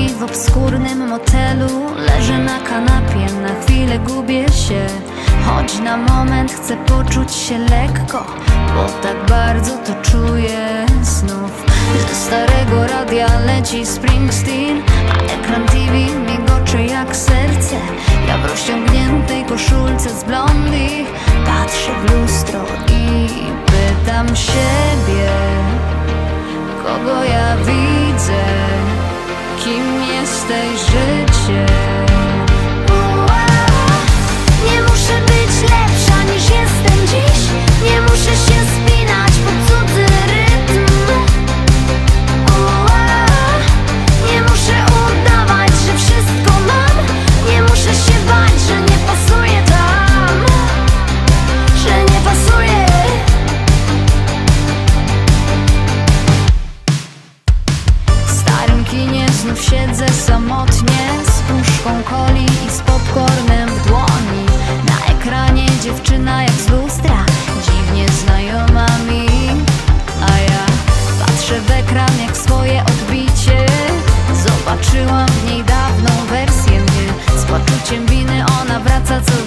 dni w obskurnym motelu. Leżę na kanapie, na chwilę gubię się. Choć na moment chcę poczuć się lekko, bo tak bardzo to czuję znów. Ze starego radia leci Springsteen, a ekran TV migocze jak serce. Ja w rozciągniętej koszulce z Blondie patrzę w lustro i pytam siebie, kogo ja widzę, kim jesteś, życie. Nie muszę być lepsza niż jestem dziś. Nie muszę się spinać pod cudzy rytm. Nie muszę udawać, że wszystko mam. Nie muszę się bać, że nie pasuje tam, że nie pasuje. W starym kinie znów siedzę samotnie, z puszką coli i z popcornem w dłoni. Na ekranie dziewczyna jak z lustra, dziwnie znajoma mi, a ja patrzę w ekran jak w swoje odbicie. Zobaczyłam w niej dawną wersję mnie. Z poczuciem winy ona wraca co